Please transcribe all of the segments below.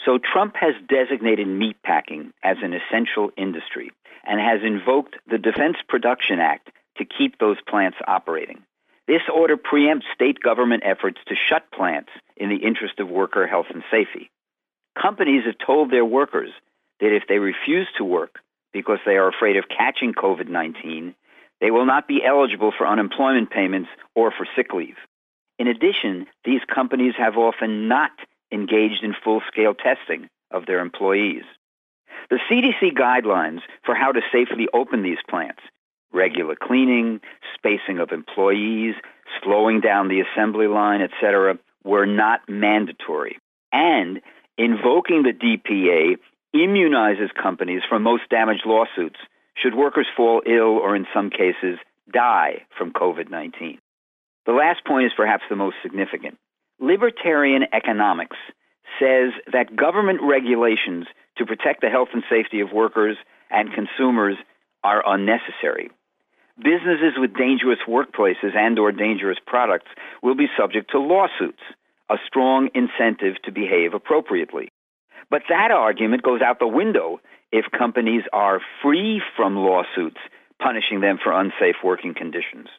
So Trump has designated meatpacking as an essential industry and has invoked the Defense Production Act to keep those plants operating. This order preempts state government efforts to shut plants in the interest of worker health and safety. Companies have told their workers that if they refuse to work because they are afraid of catching COVID-19, they will not be eligible for unemployment payments or for sick leave. In addition, these companies have often not engaged in full-scale testing of their employees. The CDC guidelines for how to safely open these plants, regular cleaning, spacing of employees, slowing down the assembly line, etc., were not mandatory. And invoking the DPA immunizes companies from most damage lawsuits should workers fall ill or in some cases die from COVID-19. The last point is perhaps the most significant. Libertarian economics says that government regulations to protect the health and safety of workers and consumers are unnecessary. Businesses with dangerous workplaces and/or dangerous products will be subject to lawsuits, a strong incentive to behave appropriately. But that argument goes out the window if companies are free from lawsuits punishing them for unsafe working conditions.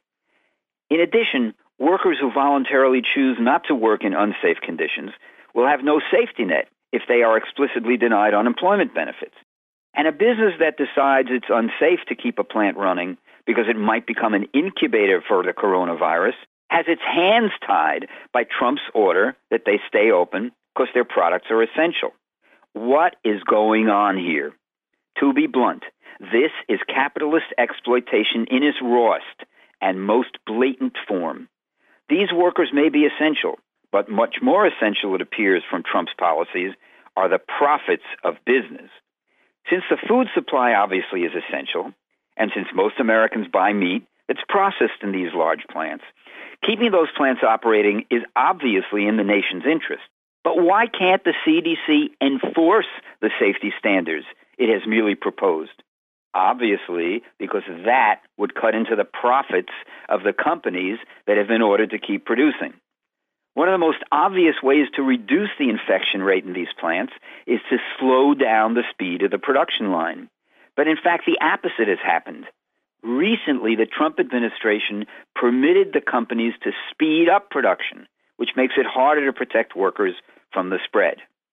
In addition, workers who voluntarily choose not to work in unsafe conditions will have no safety net if they are explicitly denied unemployment benefits. And a business that decides it's unsafe to keep a plant running because it might become an incubator for the coronavirus has its hands tied by Trump's order that they stay open because their products are essential. What is going on here? To be blunt, this is capitalist exploitation in its rawest and most blatant form. These workers may be essential, but much more essential, it appears from Trump's policies, are the profits of business. Since the food supply obviously is essential, and since most Americans buy meat that's processed in these large plants, keeping those plants operating is obviously in the nation's interest. But why can't the CDC enforce the safety standards it has merely proposed? Obviously, because that would cut into the profits of the companies that have been ordered to keep producing. One of the most obvious ways to reduce the infection rate in these plants is to slow down the speed of the production line. But in fact, the opposite has happened. Recently, the Trump administration permitted the companies to speed up production, which makes it harder to protect workers from the spread.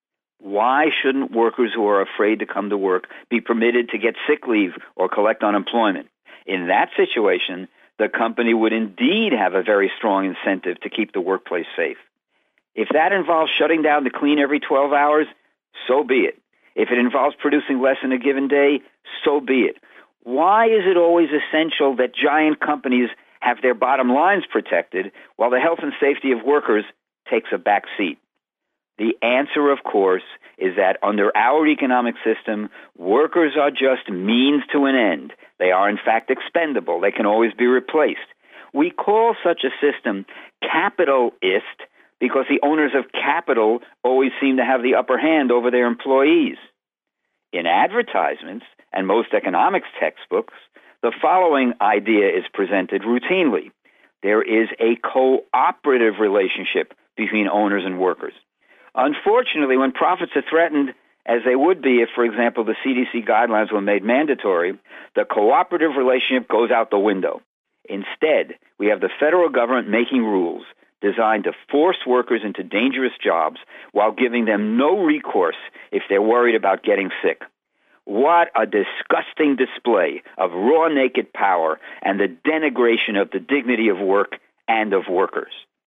Why shouldn't workers who are afraid to come to work be permitted to get sick leave or collect unemployment? In that situation, the company would indeed have a very strong incentive to keep the workplace safe. If that involves shutting down to clean every 12 hours, so be it. If it involves producing less in a given day, so be it. Why is it always essential that giant companies have their bottom lines protected while the health and safety of workers takes a back seat? The answer, of course, is that under our economic system, workers are just means to an end. They are, in fact, expendable. They can always be replaced. We call such a system capitalist because the owners of capital always seem to have the upper hand over their employees. In advertisements and most economics textbooks, the following idea is presented routinely. There is a cooperative relationship between owners and workers. Unfortunately, when profits are threatened, as they would be if, for example, the CDC guidelines were made mandatory, the cooperative relationship goes out the window. Instead, we have the federal government making rules designed to force workers into dangerous jobs while giving them no recourse if they're worried about getting sick. What a disgusting display of raw naked power and the denigration of the dignity of work and of workers.